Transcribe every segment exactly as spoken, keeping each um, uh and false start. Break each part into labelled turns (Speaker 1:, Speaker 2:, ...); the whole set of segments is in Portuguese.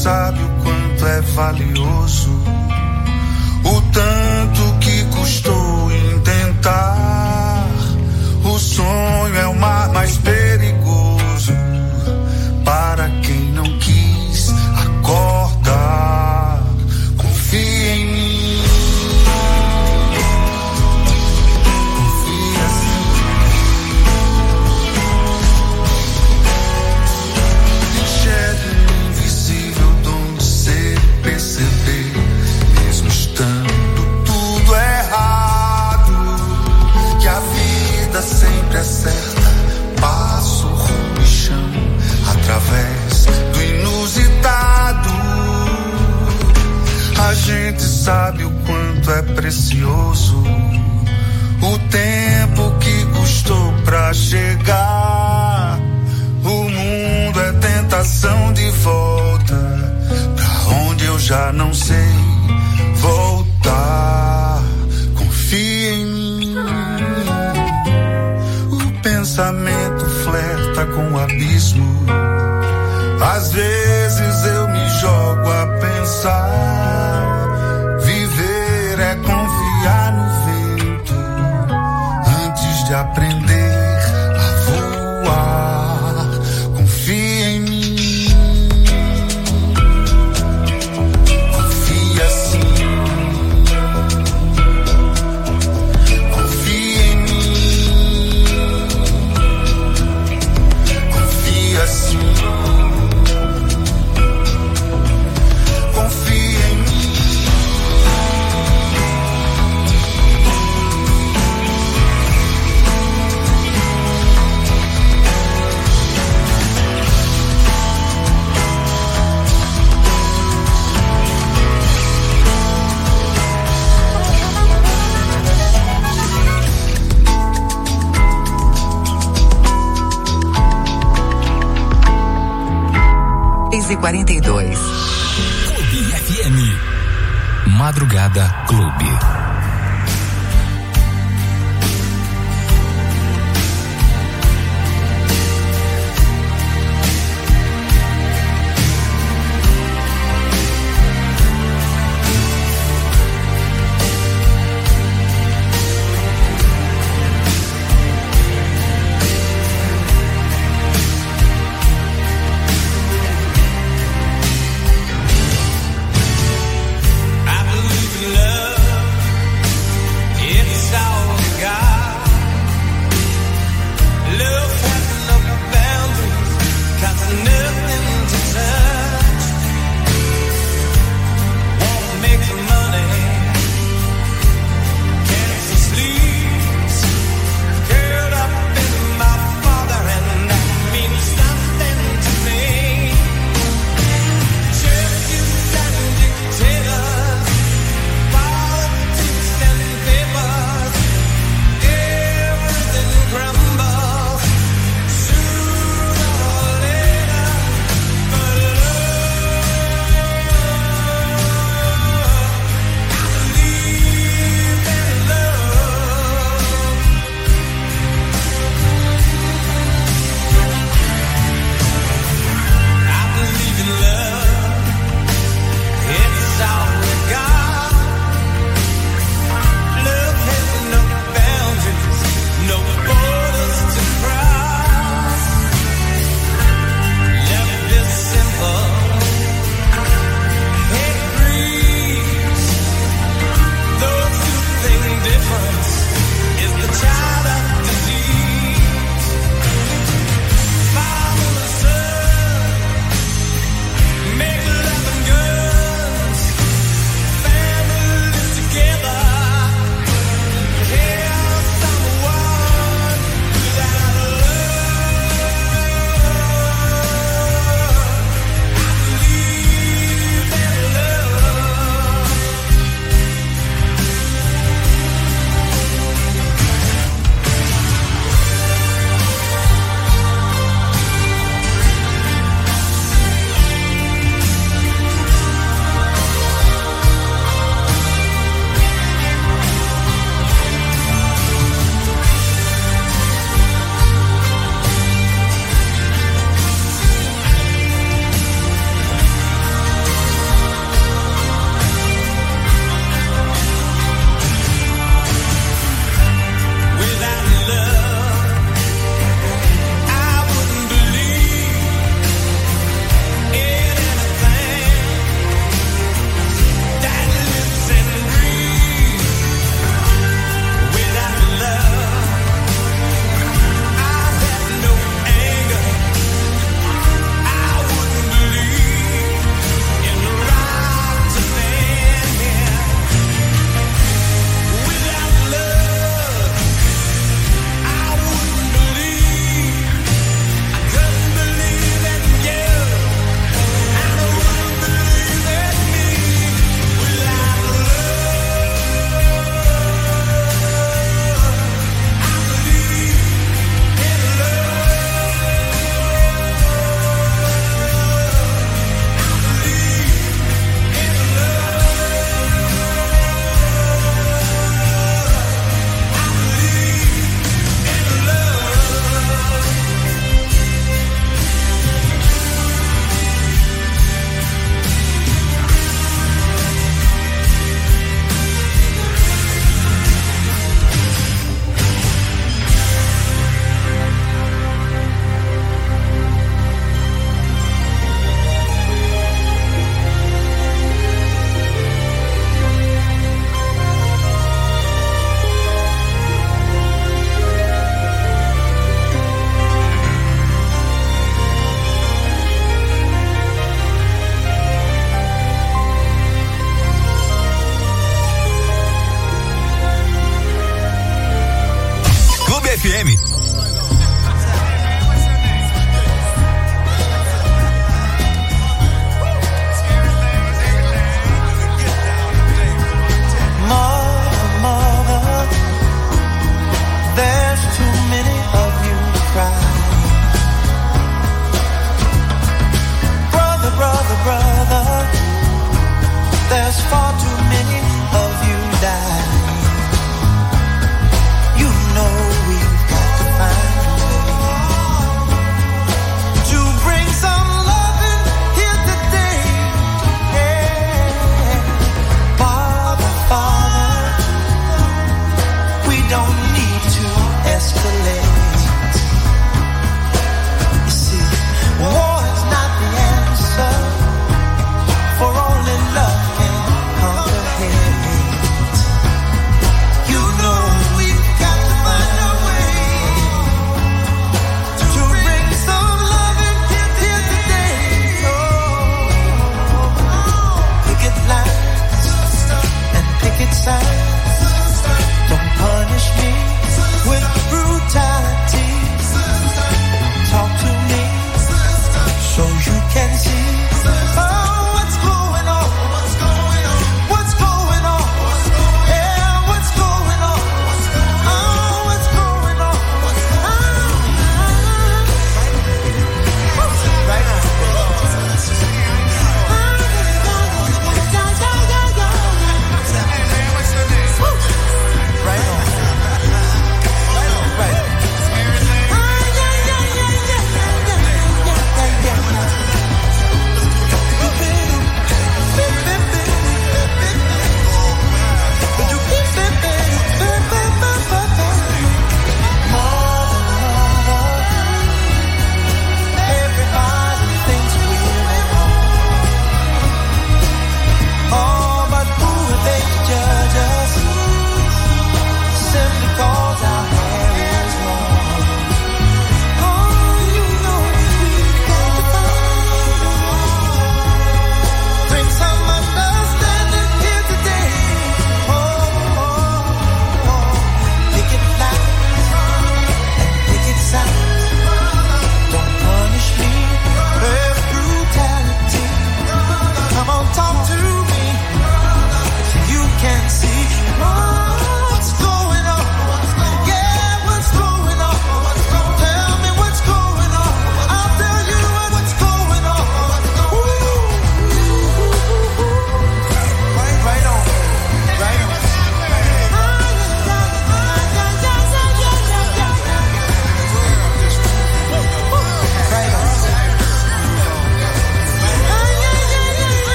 Speaker 1: sabe o quanto é valioso, o tanto que custou intentar. O sonho é o mar mais perigoso para quem não quis acordar. Confia em mim. Confia sim. Enxergue o invisível dom de ser e perceber, mesmo estando tudo errado, que a vida sempre acerta, passo, rumo e chão, através do inusitado. A gente sabe o quanto é precioso o tempo que custou pra chegar. O mundo é tentação de volta pra onde eu já não sei voltar. Confia em mim. O pensamento flerta com o abismo. Às vezes eu me jogo a pensar. Viver é confiar no vento antes de aprender a voar. Confia em mim. Confia sim. Confia em mim. Confia sim. Confia em mim.
Speaker 2: seis e quarenta e dois.
Speaker 3: Clube F M. Madrugada Clube.
Speaker 4: I believe in love.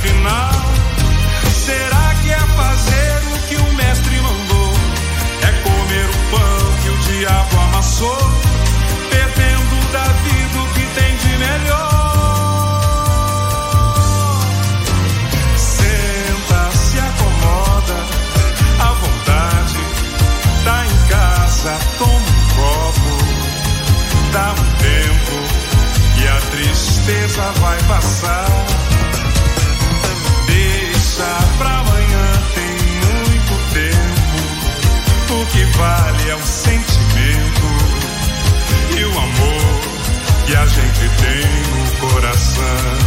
Speaker 1: afinal, será que é fazer o que o mestre mandou? É comer o pão que o diabo amassou, perdendo da vida o que tem de melhor. Senta, se acomoda, à vontade, tá em casa, toma um copo, dá um tempo e a tristeza vai passar. Deixa pra amanhã, tem muito tempo. O que vale é o sentimento e o amor que a gente tem no coração.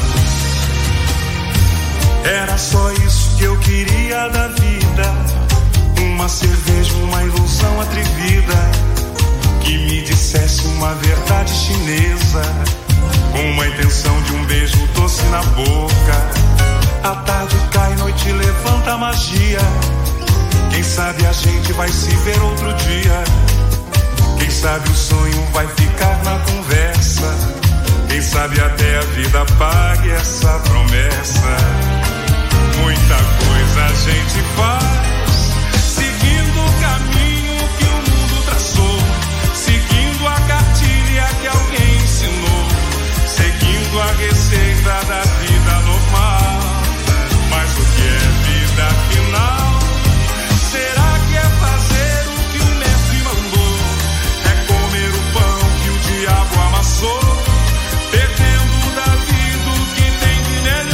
Speaker 1: Era só isso que eu queria da vida, uma cerveja, uma ilusão atrevida, que me dissesse uma verdade chinesa, com uma intenção de um beijo doce na boca. A tarde cai, noite levanta a magia. Quem sabe a gente vai se ver outro dia. Quem sabe o sonho vai ficar na conversa. Quem sabe até a vida pague essa promessa. Muita coisa a gente faz, seguindo o caminho que o mundo traçou, seguindo a cartilha que alguém ensinou, seguindo a receita da vida normal. Mas o que é vida afinal? Será que é fazer o que o mestre mandou? É comer o pão que o diabo amassou, perdendo da vida o que tem de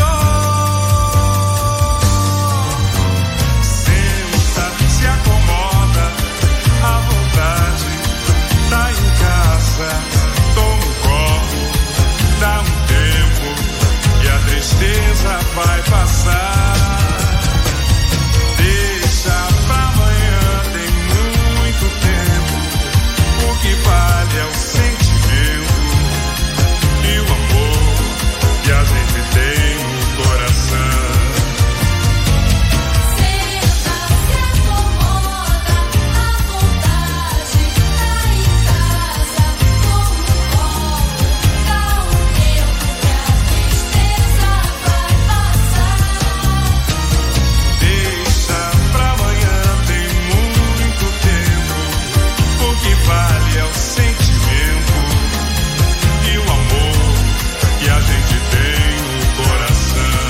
Speaker 1: melhor. Senta, se acomoda, à vontade, tá em casa, toma um copo, dá um tempo e a tristeza vai passar. Deixa pra amanhã, tem muito tempo. O que vale é o sentimento e o amor que a gente tem no coração.
Speaker 4: Senta, se acomoda, à vontade, tá em casa, toma um copo, dá um tempo que a tristeza vai passar.
Speaker 1: Deixa pra amanhã, tem muito tempo. O que vale é o sentimento e o amor que a gente tem no coração.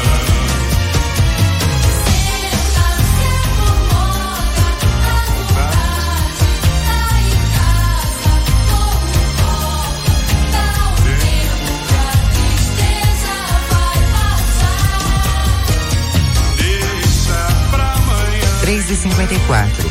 Speaker 4: Senta, se acomoda, à vontade, tá em casa, toma um copo, dá um tempo que a tristeza vai passar.
Speaker 1: Deixa pra amanhã.
Speaker 2: três e cinquenta e quatro.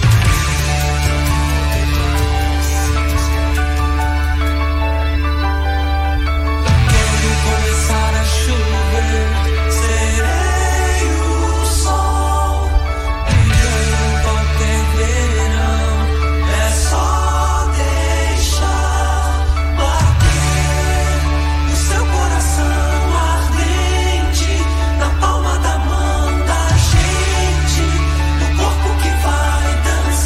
Speaker 5: Quando começar a chover, serei o sol, brilhando em qualquer verão. É só deixar bater o seu coração ardente na palma da mão da gente, no corpo que vai dançar.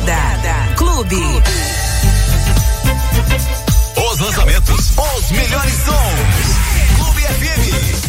Speaker 2: Madrugada Clube.
Speaker 3: Os lançamentos, os melhores sons. Clube F M.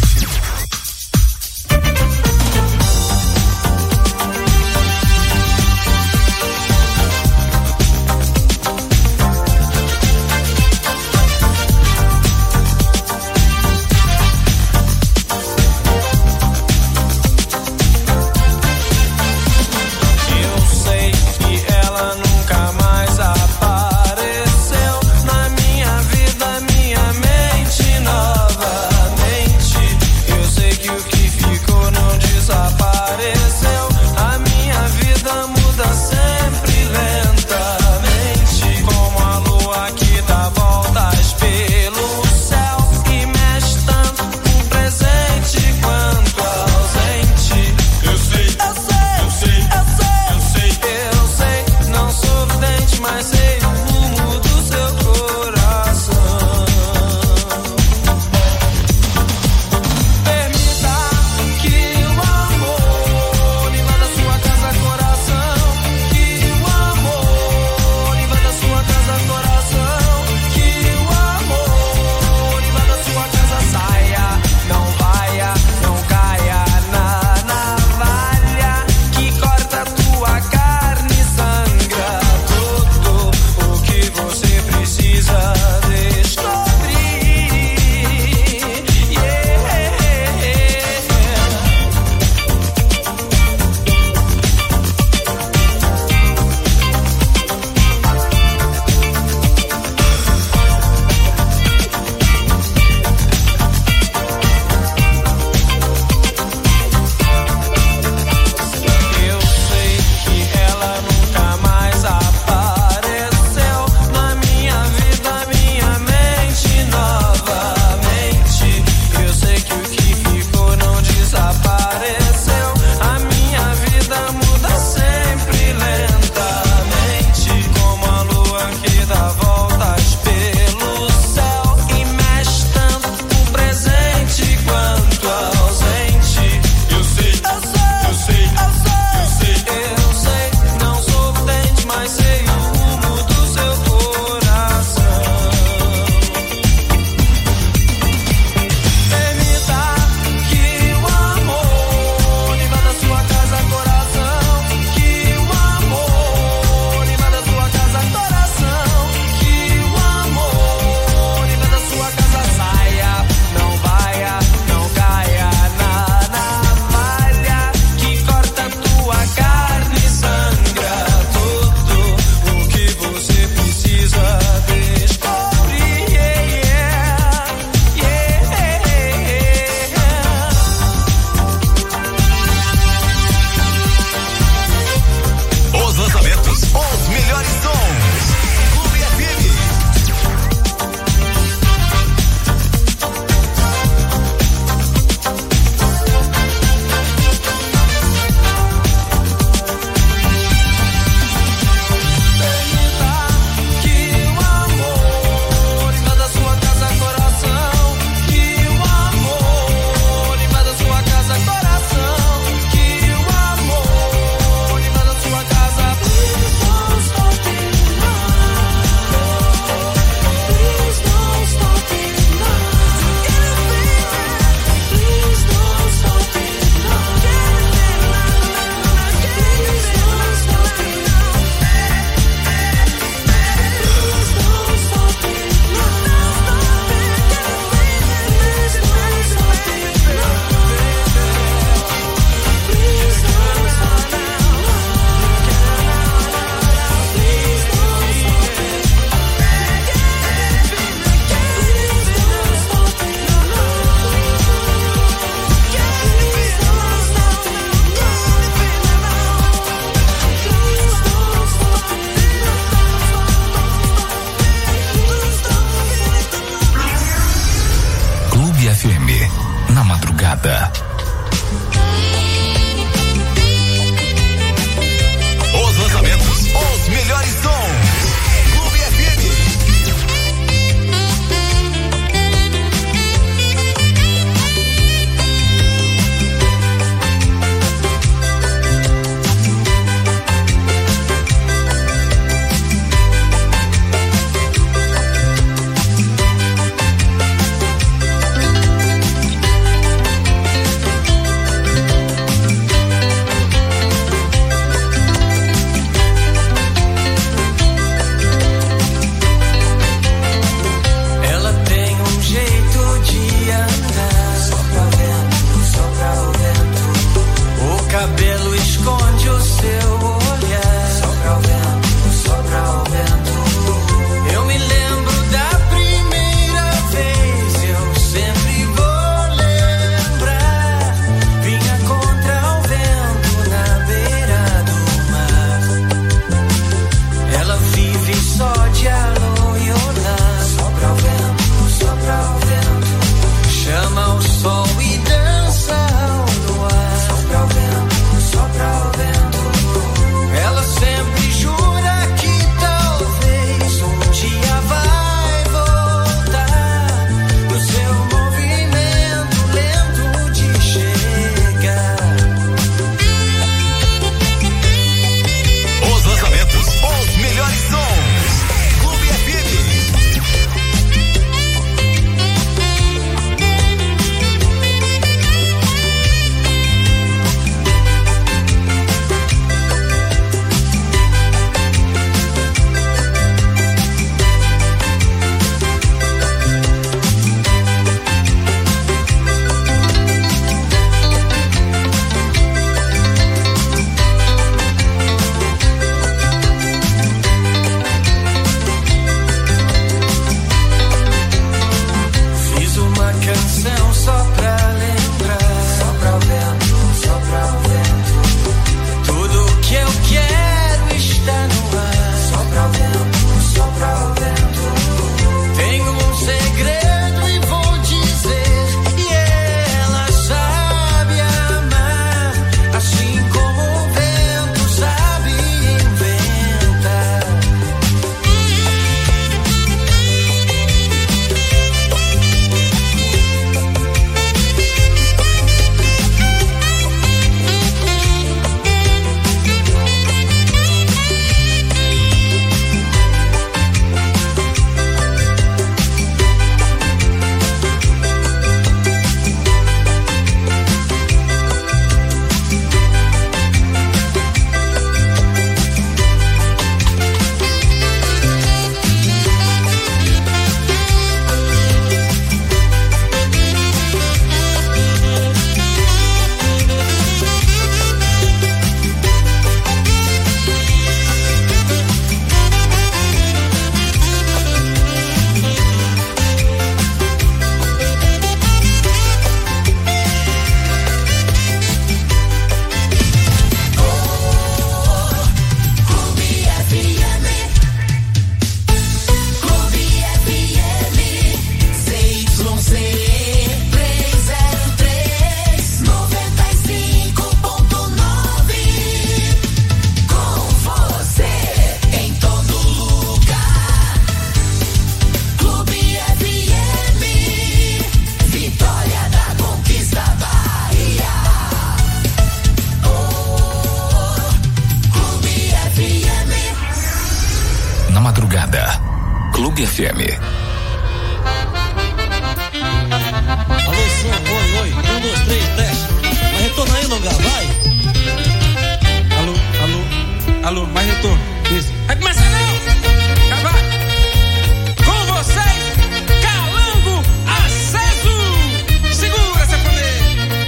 Speaker 3: Madrugada. Os lançamentos, os melhores sons. Clube F M. Clube F M.
Speaker 6: Alô, som, oi, oi, um, dois, três, teste. Mas retorna aí, Longa, vai. Alô, alô, alô, mais retorno. Isso. Vai começar não! Já vai. Com vocês, Calango Aceso. Segura essa pandeira.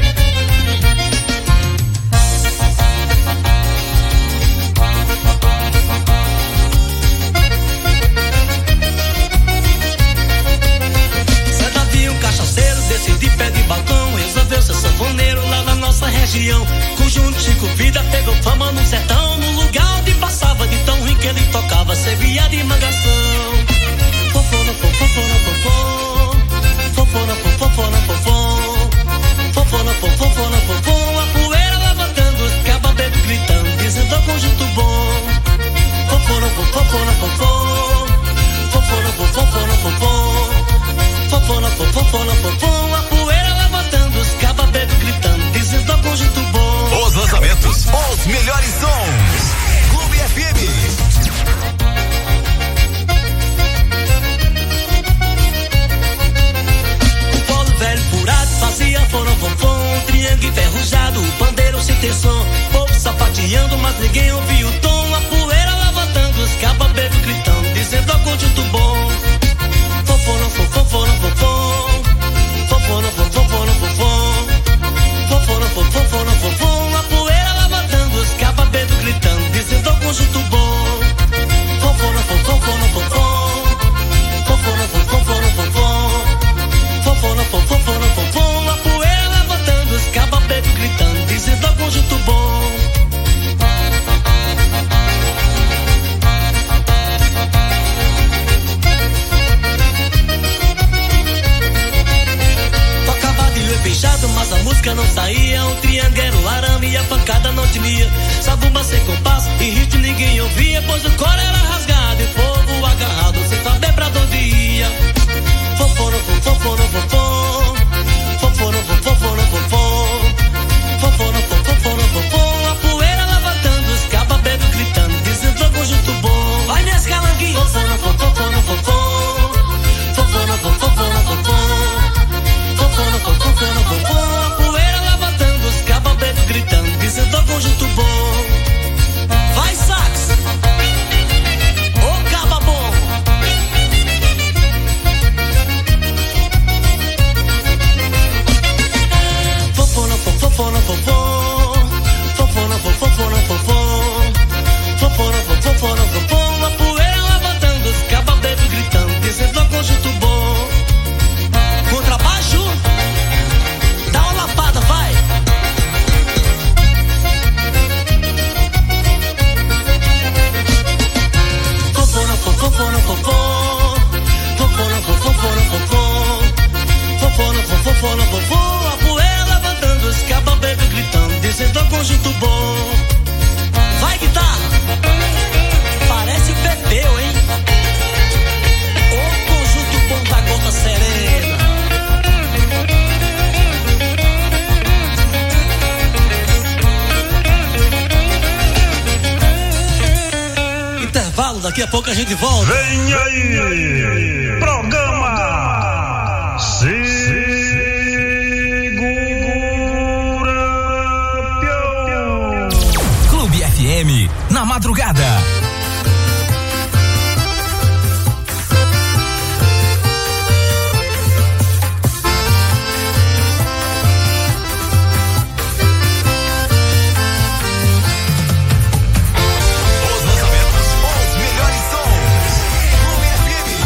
Speaker 6: Zé Davi, um cachaceiro, desse de pé de balcão, resolveu ser sanfoneiro lá na nossa região. Conjunto Chico Vida pegou fama no sertão, no lugar onde passava de tão ruim que ele tocava, servia de mangação. Fofona, fofona, fofona, fofona, fofona, fofona, fofona, fofona, fofona, a poeira levantando, os cabas bebe gritando, dizendo ao conjunto bom. Fofona, fofona, fofona, fofona, fofona, fofona, fofona, fofona, fofona, a poeira levantando, os cabas bebe gritando, dizendo ao conjunto bom.
Speaker 3: Os lançamentos, os melhores sons. Clube F M.
Speaker 6: O polo velho furado fazia forofofom, triângulo enferrujado, o pandeiro sem ter som. Povo sapateando, mas ninguém ouvia o tom. A poeira levantando, os cabas bebe gritando, dizendo ao conjunto bom. Fofona, fofona, fofona, fofona, fofona, fofona, fofona, fofona, fofona, a poeira levantando, os cabas bebe gritando, dizendo ao conjunto bom. Fofona, fofona, fofona, fofona, fofona, fofona, fofona, fofona, fofona, a poeira levantando, os cabas bebe gritando, dizendo ao conjunto bom. Tocava de olho fechado, mas a música não saía. Um triângulo era o arame e a pancada não tinha. Sabumba sem compasso e ritmo ninguém ouvia, pois o coro era rasgado e o povo agarrado sem saber pra onde ia. Fofona, fofona, fofona, fofona, fofona, fofona, fofona, fofona, fofona, a poeira levantando, os cabas bebe gritando, dizendo ao conjunto bom. Vai nesse calanguinho. Fofona, fofona, fofona, fofona, fofona, fofona, fofona, fofona, fofona, a poeira levantando, os cabas bebe gritando, dizendo ao conjunto bom. Vai, sax! Ô, caba bom! Fofona, fofona, fofona, fofona, fofona, fofona, fofona, fofona, fofona, a poeira levantando, os cabas bebe gritando, dizendo ao conjunto bom. Contrabaixo, dá uma lapada, vai! Fofona, fofona, fofona, fofona, fofona, fofona, fofona, fofona, fofona, a poeira levantando, os cabas bebe gritando, dizendo ao conjunto bom. Vai, guitarra! Parece Pepeu, hein? O conjunto bom da gota serena. Intervalo, daqui a pouco a gente volta.
Speaker 1: Vem aí, programa Segura Pião.
Speaker 3: Clube F M, na madrugada. Os lançamentos, os melhores sons. Clube F M.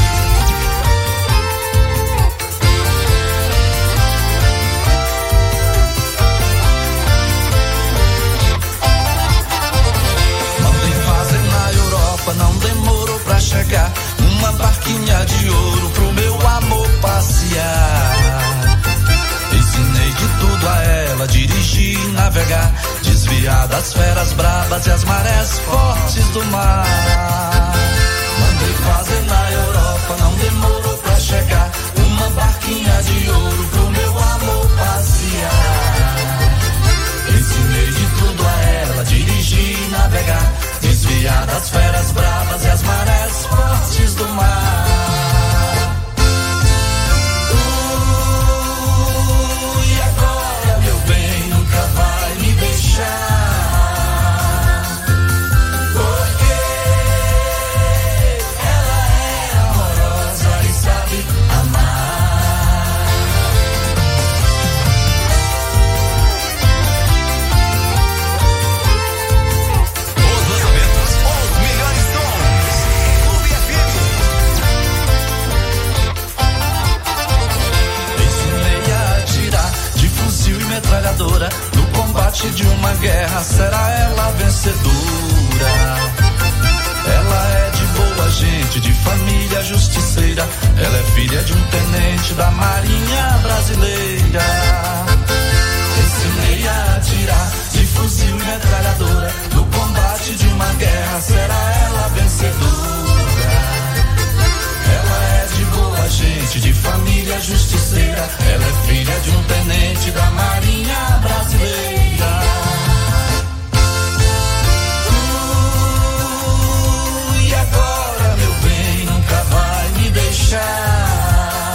Speaker 5: Mandei fazer na Europa, não demorou pra chegar. Uma barquinha de ouro pro meu amor passear. Ensinei de tudo a ela, dirigir e navegar, desviar das feras bravas e as marés fortes do mar. Mandei fazer na Europa, não demorou pra chegar. Uma barquinha de ouro pro meu amor passear. Ensinei de tudo a ela, dirigir e navegar, desviar das feras bravas e as marés fortes do mar. metralhadora, no combate de uma guerra, será ela vencedora. Ela é de boa gente, de família justiceira, ela é filha de um tenente da Marinha Brasileira. Ensinei a atirar de fuzil e metralhadora, no combate de uma guerra, será ela vencedora. Ela é de boa gente, de família justiceira, ela é filha de um tenente da Marinha Brasileira. Uh, e agora, meu bem, nunca vai me deixar.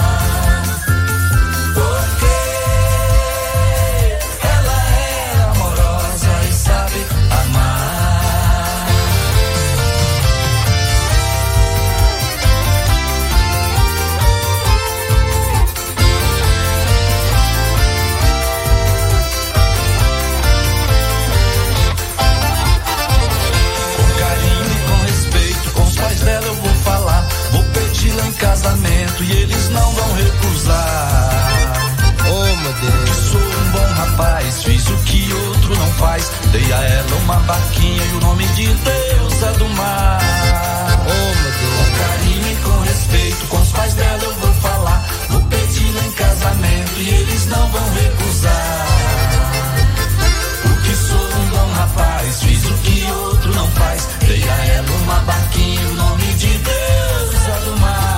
Speaker 5: Em casamento e eles não vão recusar. Oh, meu Deus. Sou um bom rapaz, fiz o que outro não faz. Dei a ela uma barquinha e o nome de Deus é do mar. Oh, meu Deus. Com carinho e com respeito, com os pais dela eu vou falar. Vou pedi-la em casamento e eles não vão recusar. Porque sou um bom rapaz, fiz o que outro não faz. Dei a ela uma barquinha e o nome de Deus é do mar.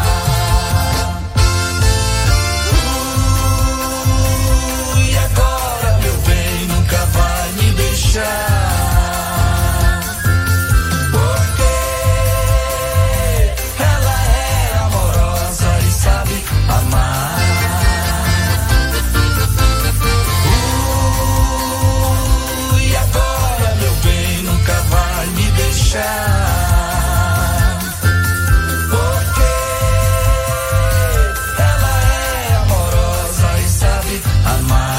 Speaker 5: Porque ela é amorosa e sabe amar. Uh, e agora, meu bem, nunca vai me deixar. Porque ela é amorosa e sabe amar.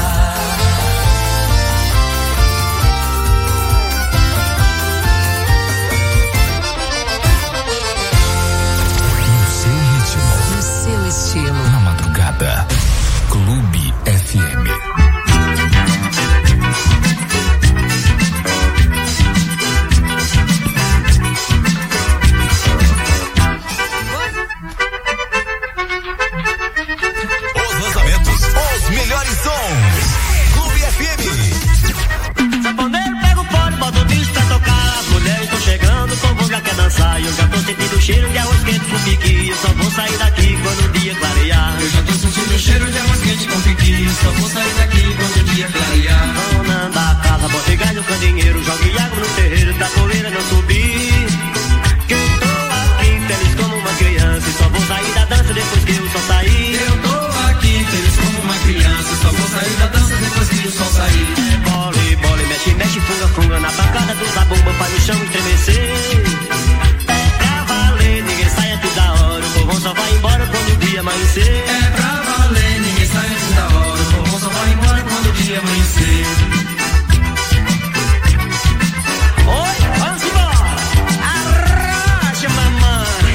Speaker 2: Estilo.
Speaker 3: Na madrugada, Clube F M. Os lançamentos, os melhores sons. Clube F M.
Speaker 6: Saponeiro, pega o fone, bota o disco pra tocar. As mulheres estão chegando, o povo já quer dançar. E eu já tô sentindo o cheiro de arroz quente com piqui. Eu só vou sair daqui quando o dia clarear.
Speaker 7: Eu já tô sentindo o cheiro de arroz quente com piqui. Só vou sair daqui quando o dia clarear.
Speaker 6: Dona da casa, bota e no candeeiro. Jogue água no terreiro, da poeira não subir. Que eu tô aqui, feliz como uma criança. E só vou sair da dança depois que o sol sair.
Speaker 7: Eu tô aqui, feliz como uma criança. Só vou sair da dança depois que o sol sair.
Speaker 6: Bole, bole, mexe, mexe, funga, funga. Na bancada do zabumba faz o chão estremecer. É pra valer, ninguém sai antes da hora. O povão só vai embora quando o dia amanhecer.
Speaker 7: É pra valer, ninguém sai antes da hora. O povão só vai embora quando o dia amanhecer.
Speaker 6: Oi, vamos embora. Arrocha, mamãe.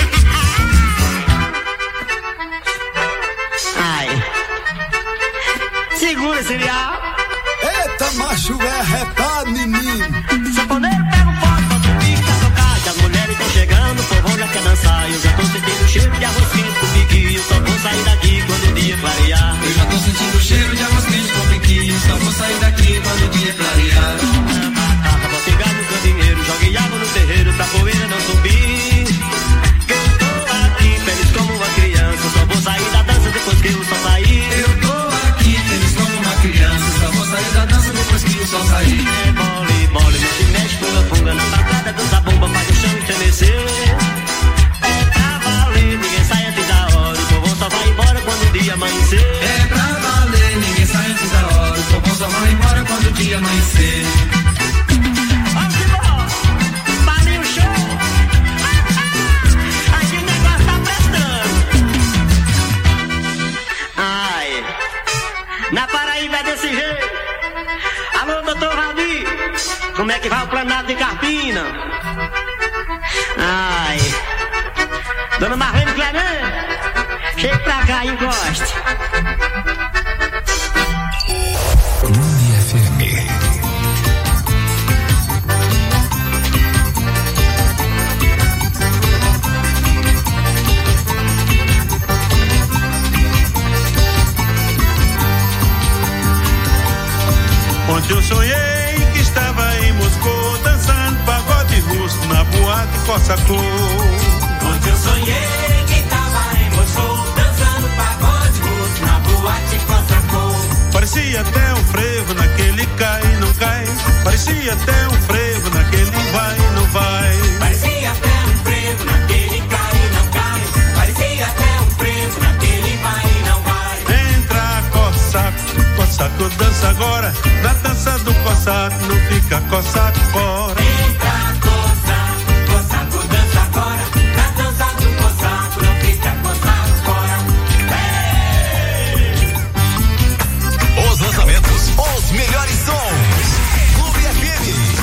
Speaker 6: Ai. Segura esse viado.
Speaker 8: Eita, macho é arretado, menino.
Speaker 6: Saponeiro, pega o fone, bota o pique pra tocar. Que as mulheres estão chegando, o povão já quer dançar. Eu já tô sentindo o cheiro de arroz quente com piqui. Eu só vou sair daqui quando o dia clarear.
Speaker 7: Eu já tô sentindo o cheiro de arroz quente com piqui. Só vou sair daqui quando o dia clarear.
Speaker 6: Casa, bota e no candeeiro. Jogue água no terreiro pra poeira não subir. Que eu tô aqui, feliz como uma criança. Só vou sair da dança depois que o sol sair.
Speaker 7: Eu tô aqui, feliz como uma criança. Só vou sair da dança depois que o sol sair.
Speaker 6: É bole, bole, mexe, mexe, funga, funga. Na bancada do zabumba faz o chão estremecer. É pra valer, ninguém sai antes da hora. O povão só vai embora quando o dia amanhecer.
Speaker 7: É pra valer, ninguém sai antes da hora. O povão só vai embora quando o dia amanhecer.
Speaker 6: Vamos embora! Parem o show! Aqui o negócio tá prestando! Ai! Na Paraíba é desse jeito! Alô, doutor Valdir! Como é que vai o planado de Carpina? Ai! Dona Marlene Clemente! Chega pra cá e encoste!
Speaker 9: Ontem eu sonhei que estava em Moscou, dançando pagode russo na boate Cossacô.
Speaker 10: Ontem eu sonhei que estava em Moscou, dançando pagode russo na boate Cossacô.
Speaker 9: Parecia até um frevo naquele cai e não cai. Parecia até um frevo naquele vai e não vai.
Speaker 10: Parecia até um frevo naquele cai e não cai. Parecia até um frevo naquele vai e não vai.
Speaker 9: Entra, Cossaco, Cossaco dança agora. Na dança do Cossaco não fica Cossaco fora.
Speaker 10: Entra, Cossaco, Cossaco dança agora. Na dança do Cossaco não fica Cossaco fora. Hey!
Speaker 3: Os lançamentos, os melhores sons. Clube F M.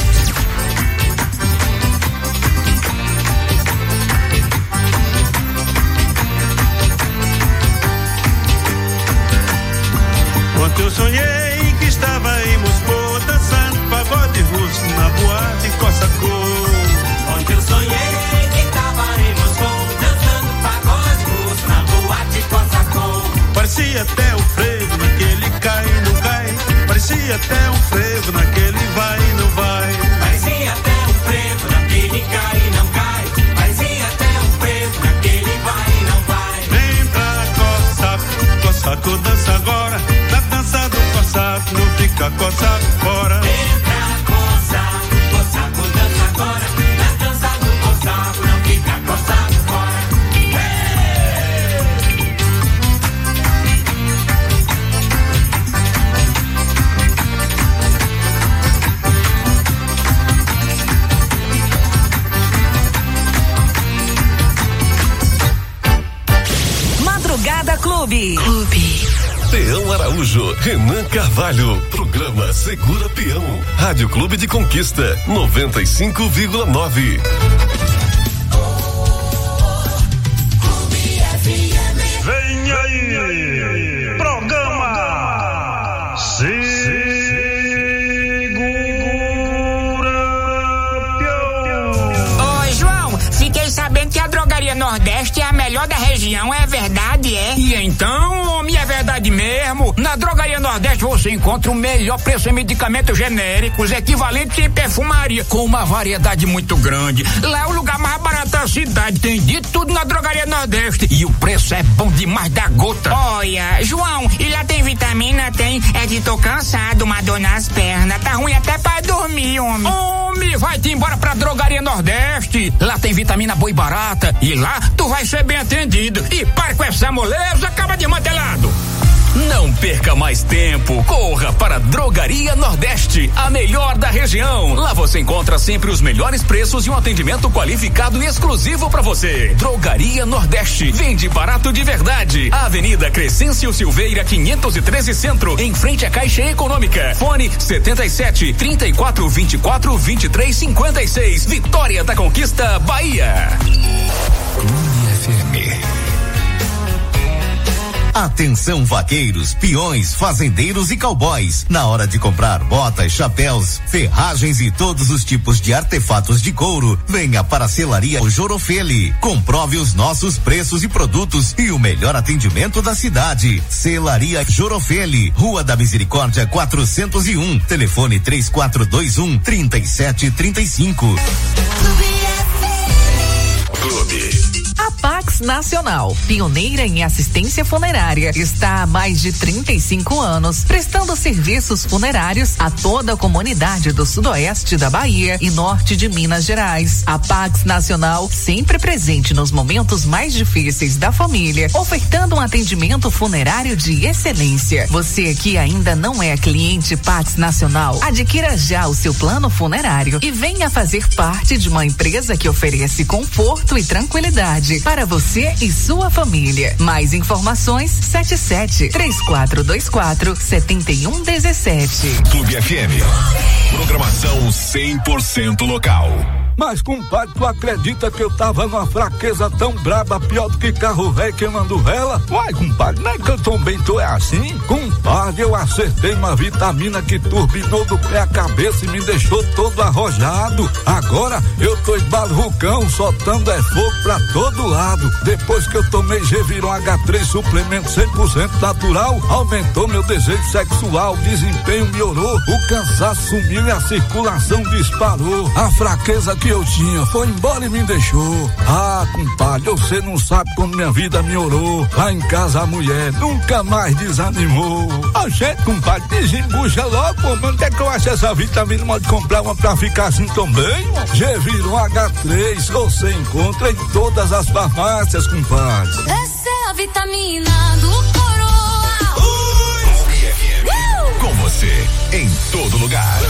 Speaker 9: Ontem eu sonhei que estava em Moscou, dançando pagode russo na boate Cossacô.
Speaker 10: Ontem eu sonhei que estava em Moscou, dançando pagode russo na boate Cossacô.
Speaker 9: Parecia até um frevo naquele cai e não cai. Parecia até um frevo naquele vai e não vai.
Speaker 10: Parecia até um frevo naquele cai e não cai. Parecia até um frevo naquele vai e não vai.
Speaker 9: Entra, Cossaco, Cossaco dança agora. Na dança do Cossaco não fica Cossaco fora.
Speaker 10: Entra, Cossaco, Cossaco dança agora. Na dança do Cossaco não fica Cossaco fora.
Speaker 2: Madrugada Clube. Clube.
Speaker 11: Peão Araújo, Renan Carvalho, programa Segura Peão, Rádio Clube de Conquista, noventa e cinco vírgula nove.
Speaker 9: Vem aí, programa Segura Peão.
Speaker 12: Oi, João, fiquei sabendo que a Drogaria Nordeste é a melhor da região, é verdade, é?
Speaker 13: E então, homem, é verdade mesmo. Na Drogaria Nordeste você encontra o melhor preço em medicamentos genéricos, equivalentes em perfumaria, com uma variedade muito grande. Lá é o lugar mais barato da cidade, tem de tudo na Drogaria Nordeste. E o preço é bom demais da gota.
Speaker 12: Olha, João, e lá tem vitamina? Tem. É que tô cansado, uma dor nas pernas. Tá ruim até pra dormir, homem.
Speaker 13: Homem, vai-te embora pra Drogaria Nordeste. Lá tem vitamina boa e barata. E lá tu vai ser bem atendido. E para com essa moleza, acaba de mantelado.
Speaker 14: Não perca mais tempo, corra para Drogaria Nordeste, a melhor da região. Lá você encontra sempre os melhores preços e um atendimento qualificado e exclusivo para você. Drogaria Nordeste, vende barato de verdade. Avenida Crescêncio Silveira quinhentos e treze Centro, em frente à Caixa Econômica. Fone setenta e sete, trinta e quatro, vinte e quatro, vinte e três, cinquenta e seis. Vitória da Conquista, Bahia.
Speaker 11: Clube F M. Atenção vaqueiros, peões, fazendeiros e cowboys. Na hora de comprar botas, chapéus, ferragens e todos os tipos de artefatos de couro, venha para a Selaria Jorofeli. Comprove os nossos preços e produtos e o melhor atendimento da cidade. Selaria Jorofeli, Rua da Misericórdia quatrocentos e um. Telefone três quatro dois um, três sete três cinco.
Speaker 2: Clube. A Pax Nacional, pioneira em assistência funerária, está há mais de trinta e cinco anos prestando serviços funerários a toda a comunidade do sudoeste da Bahia e norte de Minas Gerais. A Pax Nacional, sempre presente nos momentos mais difíceis da família, ofertando um atendimento funerário de excelência. Você que ainda não é cliente Pax Nacional, adquira já o seu plano funerário e venha fazer parte de uma empresa que oferece conforto e tranquilidade para você e sua família. Mais informações sete sete, três quatro dois quatro, sete um um sete.
Speaker 11: Clube F M. Programação cem por cento local.
Speaker 8: Mas, compadre, tu acredita que eu tava numa fraqueza tão braba, pior do que carro velho queimando vela? Uai, compadre, não é que eu também tô é assim? Compadre, eu acertei uma vitamina que turbinou do pé à cabeça e me deixou todo arrojado. Agora eu tô embalucão, soltando é fogo pra todo lado. Depois que eu tomei Geviron H três suplemento cem por cento natural, aumentou meu desejo sexual, desempenho melhorou, o cansaço sumiu e a circulação disparou. A fraqueza que eu tinha foi embora e me deixou. Ah, compadre, você não sabe como minha vida melhorou. Lá em casa a mulher nunca mais desanimou. A gente, compadre, desembucha logo, pô, mas onde é que eu acho essa vitamina? Pode comprar uma pra ficar assim também? Geviron H três, você encontra em todas as farmácias, compadre.
Speaker 4: Essa é a vitamina do Coroa.
Speaker 3: Uh! Com você, em todo lugar.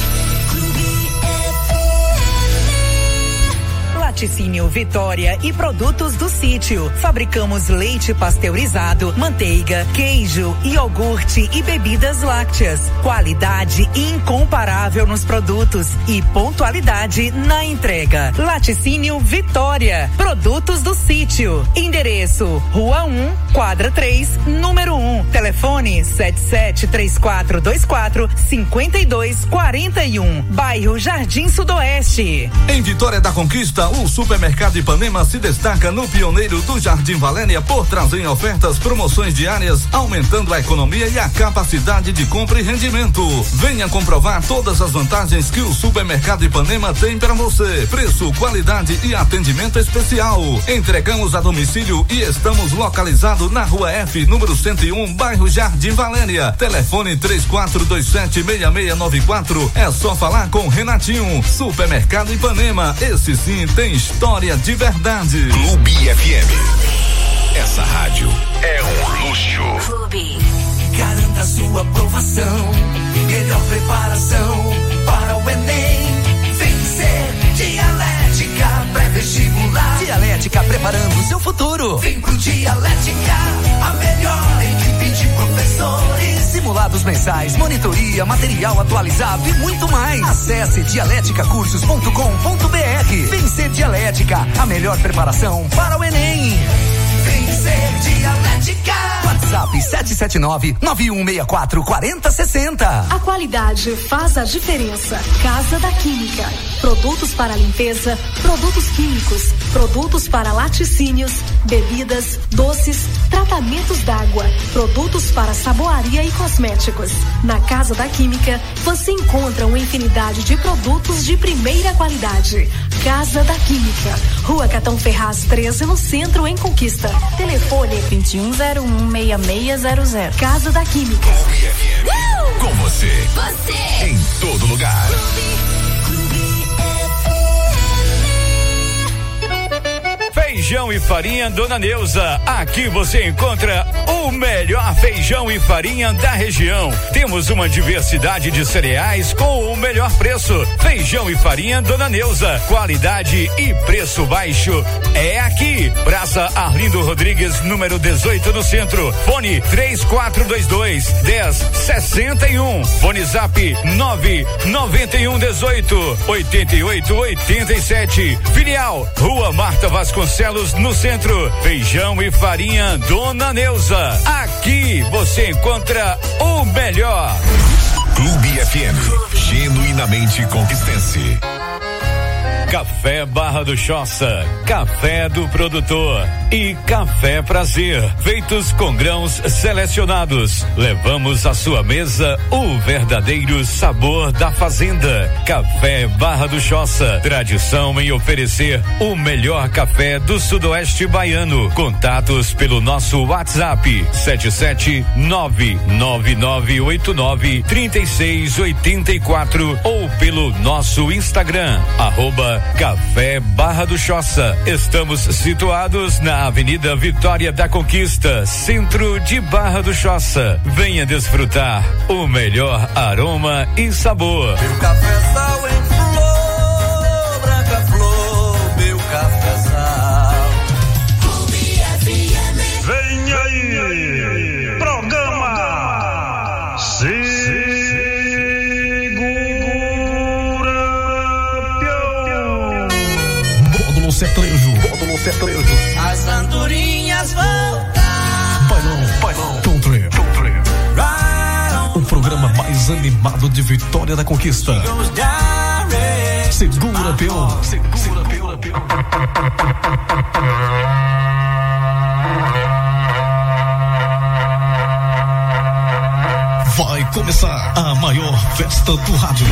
Speaker 2: Laticínio Vitória e produtos do sítio. Fabricamos leite pasteurizado, manteiga, queijo, iogurte e bebidas lácteas. Qualidade incomparável nos produtos e pontualidade na entrega. Laticínio Vitória. Produtos do sítio. Endereço: Rua um, quadra três, número um. Telefone sete sete três quatro dois quatro cinco dois quatro um. Bairro Jardim Sudoeste.
Speaker 15: Em Vitória da Conquista, o Supermercado Ipanema se destaca no pioneiro do Jardim Valéria por trazer ofertas, promoções diárias, aumentando a economia e a capacidade de compra e rendimento. Venha comprovar todas as vantagens que o Supermercado Ipanema tem para você. Preço, qualidade e atendimento especial. Entregamos a domicílio e estamos localizados na Rua F, número cento e um, bairro Jardim Valéria. Telefone três quatro dois sete, seis seis nove quatro. É só falar com Renatinho. Supermercado Ipanema, esse sim tem história de verdade.
Speaker 3: Clube F M. Essa rádio é um luxo.
Speaker 5: Clube. Garanta sua aprovação. Melhor preparação para o Enem. Vencer. Dialética pré-vestibular.
Speaker 16: Dialética preparando o seu futuro.
Speaker 5: Vem pro Dialética, a melhor equipe de professores.
Speaker 16: Simulados mensais, monitoria, material atualizado e muito mais. Acesse dialética cursos ponto com ponto br. Vencer Dialética, a melhor preparação para o Enem.
Speaker 5: Vencer Dialética.
Speaker 16: WhatsApp sete sete nove, nove um seis quatro, quatro zero seis zero.
Speaker 17: A qualidade faz a diferença. Casa da Química. Produtos para limpeza, produtos químicos, produtos para laticínios, bebidas, doces, tratamentos d'água, produtos para saboaria e cosméticos. Na Casa da Química, você encontra uma infinidade de produtos de primeira qualidade. Casa da Química. Rua Catão Ferraz treze, no centro, em Conquista. Telefone vinte e um zero um, seis seis zero zero. Casa da Química.
Speaker 3: Uh! Com você.
Speaker 4: Você.
Speaker 3: Em todo lugar.
Speaker 14: Feijão e farinha Dona Neuza. Aqui você encontra o melhor feijão e farinha da região. Temos uma diversidade de cereais com o melhor preço. Feijão e farinha Dona Neuza. Qualidade e preço baixo é aqui. Praça Arlindo Rodrigues, número dezoito, no centro. Fone três quatro dois dois, dez sessenta e um. Fone Zap nove nove um dezoito, oitenta e oito, oitenta e sete. Filial Rua Marta Vasconcelos, no centro. Feijão e farinha Dona Neuza. Aqui você encontra o melhor.
Speaker 3: Clube F M, genuinamente conquistense.
Speaker 14: Café Barra do Choça, café do produtor e café Prazer, feitos com grãos selecionados. Levamos à sua mesa o verdadeiro sabor da fazenda. Café Barra do Choça, tradição em oferecer o melhor café do sudoeste baiano. Contatos pelo nosso WhatsApp sete sete nove nove nove oito nove três seis oito quatro ou pelo nosso Instagram, arroba Café Barra do Choça. Estamos situados na Avenida Vitória da Conquista, centro de Barra do Choça. Venha desfrutar o melhor aroma e sabor.
Speaker 5: Meu cafezal em flor, branca flor, meu cafezal.
Speaker 9: Vem aí, programa Segura Pião.
Speaker 18: sertanejo. Módulo sertanejo.
Speaker 5: As andorinhas voltam.
Speaker 18: Bailão, bailão. Country. Country. O programa mais animado de Vitória da Conquista. Segura, peão. Segura, peão, peão. Vai começar a maior festa do rádio.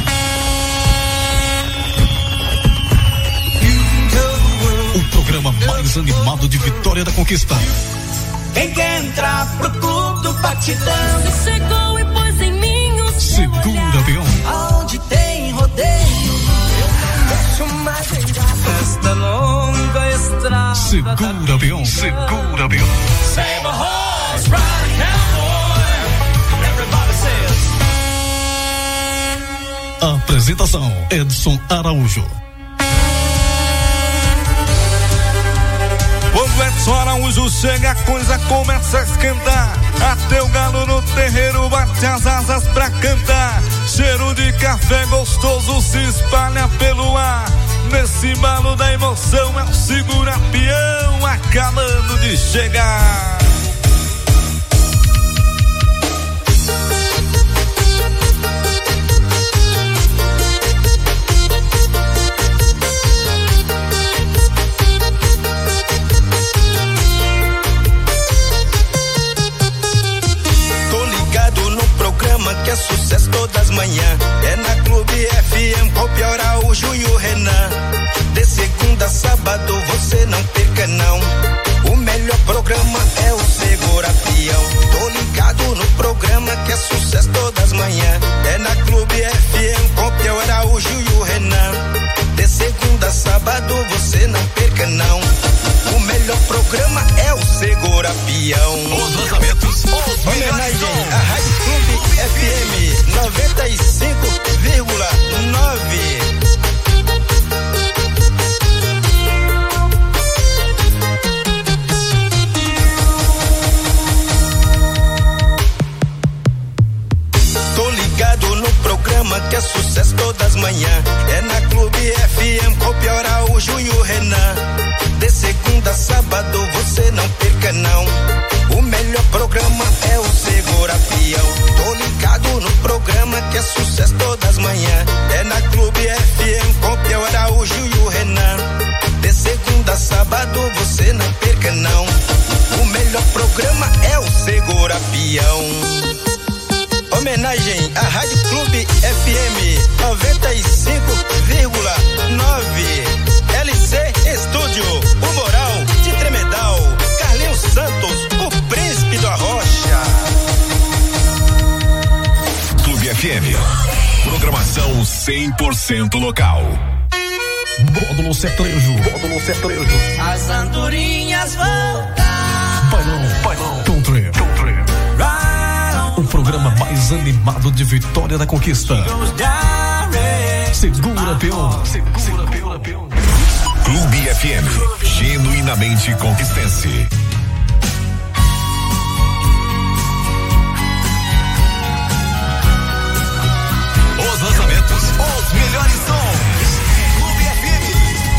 Speaker 18: O programa mais animado de Vitória da Conquista.
Speaker 5: Quem quer entrar pro clube do batidão?
Speaker 4: Você chegou e pôs em mim o seu
Speaker 18: Segura,
Speaker 4: olhar.
Speaker 18: peão.
Speaker 5: Aonde tem rodeio, eu não deixo mais entrar. Festa longa, estrada.
Speaker 18: Segura, peão. Segura, peão.
Speaker 5: Save a horse, ride cowboy. Everybody says.
Speaker 18: Apresentação: Edson Araújo.
Speaker 8: Quando Edson Araújo chega, a coisa começa a esquentar. Até o galo no terreiro bate as asas pra cantar. Cheiro de café gostoso se espalha pelo ar. Nesse embalo da emoção é o segura-peão acabando de chegar.
Speaker 5: Que é sucesso todas as manhãs. É na Clube F M, com o Pior Araújo e o Renan. De segunda a sábado você não perca não. O melhor programa é o Segura Peão. Tô ligado no programa que é sucesso todas as manhãs. É na Clube F M, com o Pior Araújo e o Renan. De segunda a sábado você não perca não. O melhor programa é o Segura Peão.
Speaker 3: Os lançamentos, os
Speaker 5: homenagem à Rádio Clube F M noventa e cinco vírgula nove. Tô ligado no programa que é sucesso todas as manhãs. É na Clube F M, com o Pior Araújo e o Renan. De segunda a sábado você não perca não. O melhor programa é o Segura Peão. Tô ligado no programa que é sucesso todas as manhãs. É na Clube F M, com o Pior Araújo e o Renan. De segunda a sábado você não perca não. O melhor programa é o Segura Peão. Homenagem à Rádio Clube F M noventa e cinco vírgula nove. L C Estúdio, o Moral de Tremedal. Carlinhos Santos, o príncipe do Arrocha.
Speaker 3: Clube F M. Programação cem por cento local.
Speaker 18: Módulo sertanejo. Módulo sertanejo.
Speaker 5: As andorinhas voltam.
Speaker 18: Bailão, bailão. Country. Country. O programa mais animado de Vitória da Conquista. Segura, peão. Segura, peão, peão.
Speaker 3: Clube F M, genuinamente conquistense. Os lançamentos, os melhores sons. Clube F M.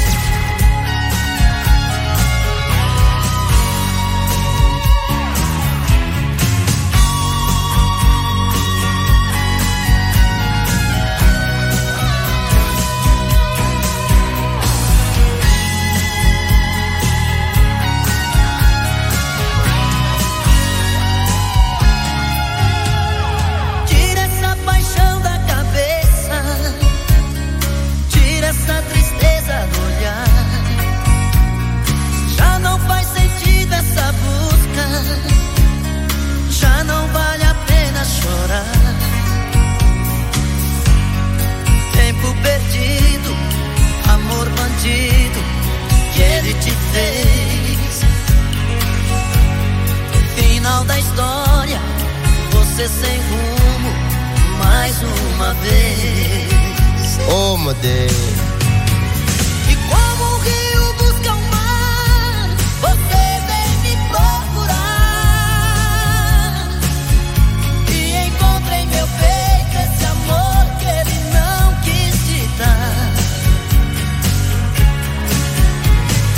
Speaker 5: você sem rumo mais uma vez. Oh, meu Deus. E como o rio busca o mar, você vem me procurar. E encontra em meu peito esse amor que ele não quis te dar.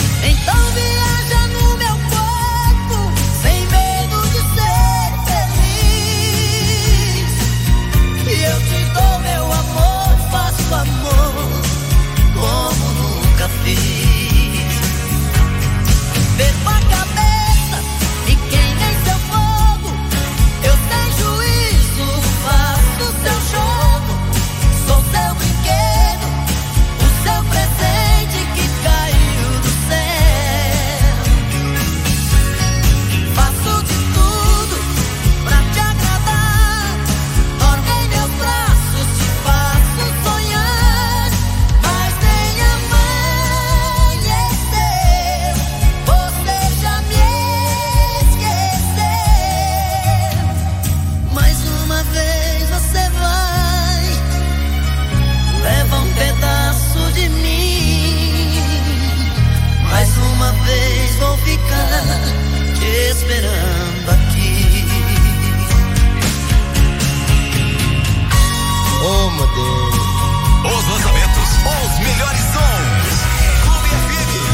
Speaker 19: modelo.
Speaker 3: Os lançamentos, os melhores sons. Clube F M.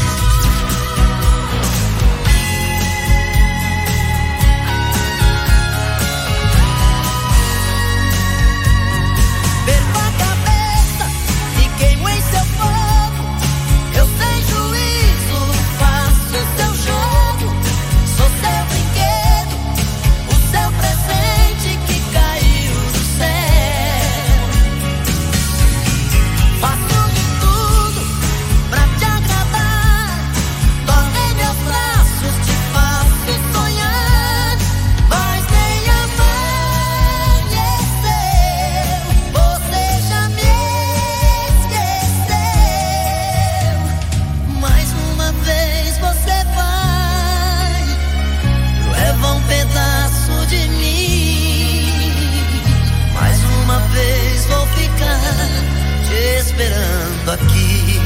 Speaker 10: Perco a cabeça e queimo em seu fogo. Eu sem juízo faço o seu jogo. Sou seu brinquedo, o seu presente que caiu do céu. Faço de tudo pra te agradar. Tornei meus braços, te faço sonhar. Mas nem amanheceu, você já me esqueceu. Mais uma vez você vai, leva um pedaço de mim. Mais uma vez vou ficar te esperando aqui.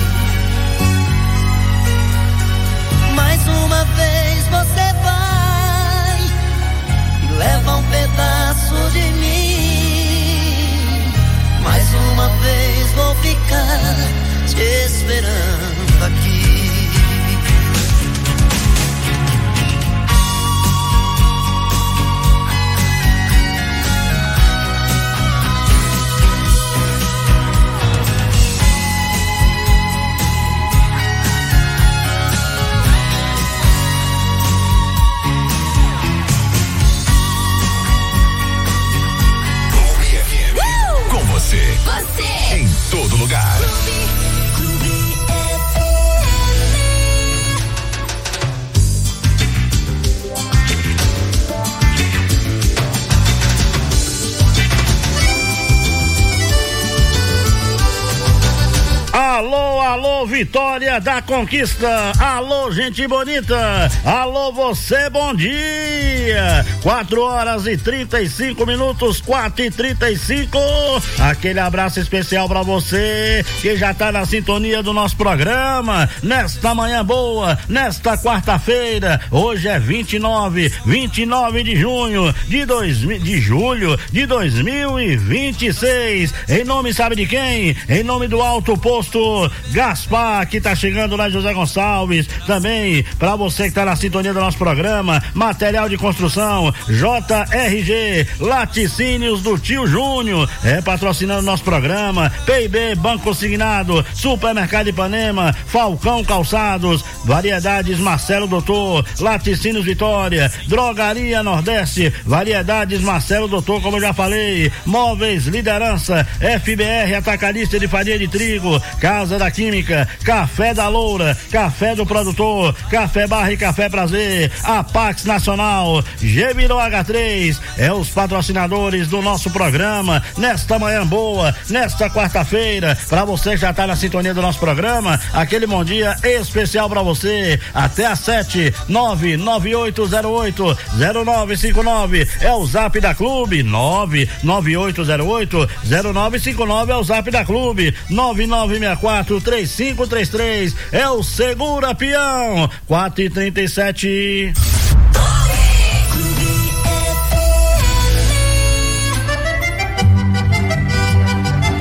Speaker 10: Mais uma vez você vai e leva um pedaço de mim. Mais uma vez vou ficar te esperando aqui.
Speaker 3: Com você.
Speaker 10: Você.
Speaker 3: Em todo lugar.
Speaker 20: Alô, alô, Vitória da Conquista. Alô, gente bonita. Alô, você, bom dia. quatro horas e trinta e cinco minutos, quatro e trinta e cinco. Aquele abraço especial pra você que já tá na sintonia do nosso programa. Nesta manhã boa, nesta quarta-feira. Hoje é vinte e nove, vinte e nove de junho de, dois, de julho de dois mil e vinte e seis. Em nome, sabe de quem? Em nome do Alto Posto Gaspar, que tá chegando lá, José Gonçalves. Também para você que tá na sintonia do nosso programa, material de construção J R G, laticínios do Tio Júnior, é patrocinando o nosso programa. P I B Banco Consignado, Supermercado Ipanema, Falcão Calçados, Variedades Marcelo Doutor, Laticínios Vitória, Drogaria Nordeste, Variedades Marcelo Doutor, como eu já falei, Móveis Liderança, F B R Atacadista de Farinha de Trigo, Casa da Química, Café da Loura, Café do Produtor, Café Barra e Café Prazer, Apax Nacional, Gemiro H três, é os patrocinadores do nosso programa, nesta manhã boa, nesta quarta-feira. Pra você que já tá na sintonia do nosso programa, aquele bom dia especial pra você, até às sete, nove nove oito zero oito zero nove cinco nove, é o zap da Clube, nove nove oito zero oito zero nove cinco nove é o zap da Clube, nove nove seis quatro três cinco três três é o Segura Peão, quatro e trinta e sete.